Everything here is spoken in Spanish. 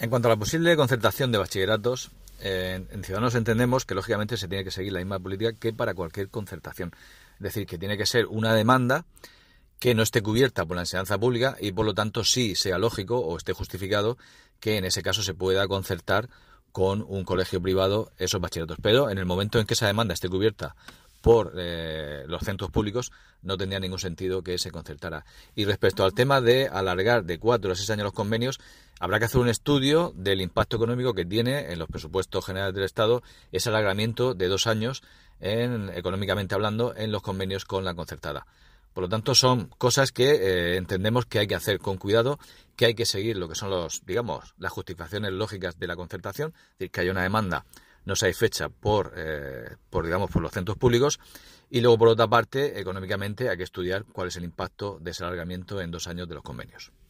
En cuanto a la posible concertación de bachilleratos, en Ciudadanos entendemos que lógicamente se tiene que seguir la misma política que para cualquier concertación. Es decir, que tiene que ser una demanda que no esté cubierta por la enseñanza pública y por lo tanto sí sea lógico o esté justificado que en ese caso se pueda concertar con un colegio privado esos bachilleratos. Pero en el momento en que esa demanda esté cubierta por los centros públicos, no tendría ningún sentido que se concertara. Y respecto al tema de alargar de 4 a 6 años los convenios, habrá que hacer un estudio del impacto económico que tiene en los presupuestos generales del Estado ese alargamiento de 2 años, económicamente hablando, en los convenios con la concertada. Por lo tanto, son cosas que entendemos que hay que hacer con cuidado, que hay que seguir lo que son las justificaciones lógicas de la concertación, es decir, que haya una demanda no satisfecha por los centros públicos, y luego, por otra parte, económicamente hay que estudiar cuál es el impacto de ese alargamiento en 2 años de los convenios.